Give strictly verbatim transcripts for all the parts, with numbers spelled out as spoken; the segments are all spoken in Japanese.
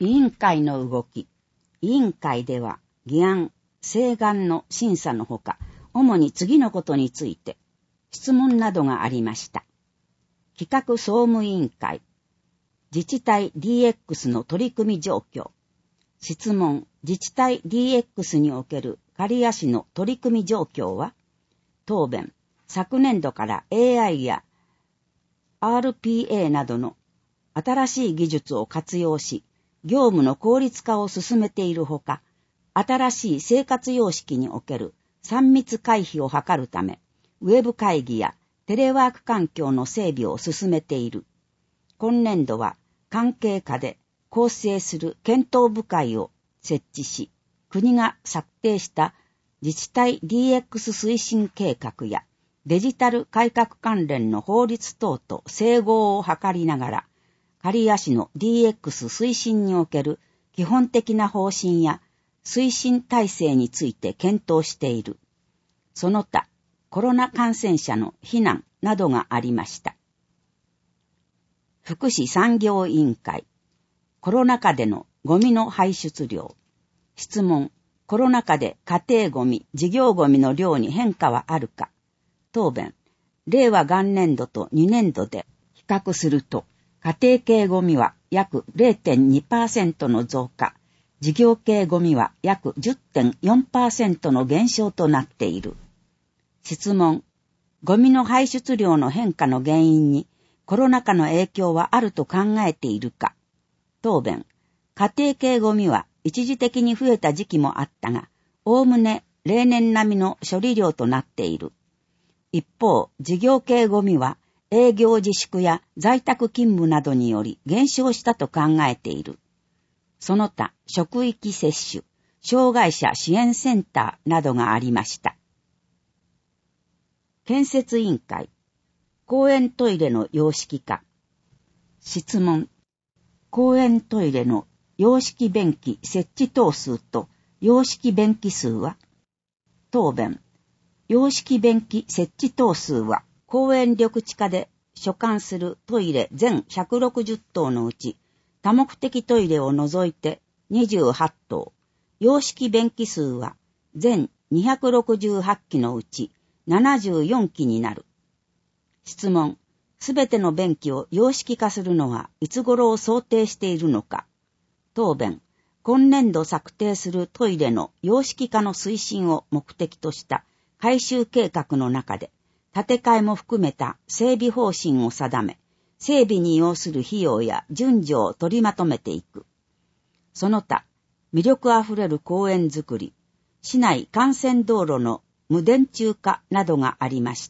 委員会の動き。委員会では議案、請願の審査のほか、主に次のことについて質問などがありました。企画総務委員会。自治体 ディーエックス の取り組み状況。質問、自治体 ディーエックス における刈谷市の取り組み状況は？答弁、昨年度から エーアイ や アールピーエー などの新しい技術を活用し、業務の効率化を進めているほか、新しい生活様式におけるさん密回避を図るため、ウェブ会議やテレワーク環境の整備を進めている。今年度は関係課で構成する検討部会を設置し、国が策定した自治体 ディーエックス 推進計画やデジタル改革関連の法律等と整合を図りながら、刈谷市の ディーエックス 推進における基本的な方針や推進体制について検討している。その他、コロナ感染者の避難などがありました。福祉産業委員会。コロナ禍でのゴミの排出量。質問、コロナ禍で家庭ゴミ、事業ゴミの量に変化はあるか。答弁、令和元年度とに年度で比較すると、家庭系ゴミは約 れいてんにパーセント の増加、事業系ゴミは約 じゅってんよんパーセント の減少となっている。質問、ゴミの排出量の変化の原因にコロナ禍の影響はあると考えているか。答弁、家庭系ゴミは一時的に増えた時期もあったが、おおむね例年並みの処理量となっている。一方、事業系ゴミは営業自粛や在宅勤務などにより減少したと考えている。その他、職域接種、障害者支援センターなどがありました。建設委員会。公園トイレの様式化。質問。公園トイレの洋式便器設置棟数と洋式便器数は？答弁。洋式便器設置棟数は、公園緑地課で所管するトイレ全ひゃくろくじゅっ棟のうち、多目的トイレを除いてにじゅうはち棟、洋式便器数は全にひゃくろくじゅうはち基のうちななじゅうよん基になる。質問、すべての便器を洋式化するのはいつ頃を想定しているのか。答弁、今年度策定するトイレの洋式化の推進を目的とした改修計画の中で、建て替えも含めた整備方針を定め、整備に要する費用や順序を取りまとめていく。その他、魅力あふれる公園づくり、市内幹線道路の無電柱化などがありました。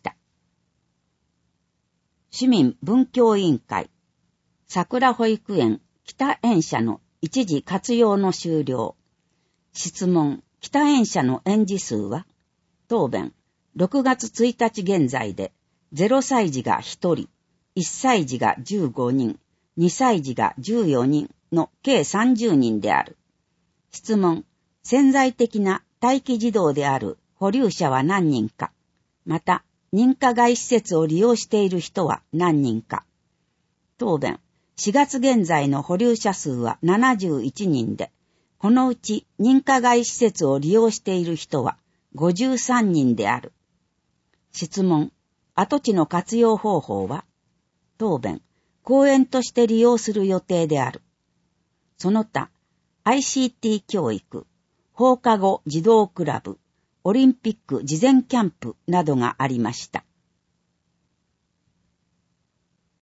市民文教委員会。桜保育園北園舎の一時活用の終了。質問、北園舎の園児数は？答弁、ろくがつついたち現在でゼロさい児がひとり、いっさい児がじゅうごにん、にさい児がじゅうよにんの計さんじゅうにんである。質問、潜在的な待機児童である保留者は何人か。また、認可外施設を利用している人は何人か。答弁、しがつ現在の保留者数はななじゅういちにんで、このうち認可外施設を利用している人はごじゅうさんにんである。質問、跡地の活用方法は？答弁、公園として利用する予定である。その他、アイシーティー 教育、放課後児童クラブ、オリンピック事前キャンプなどがありました。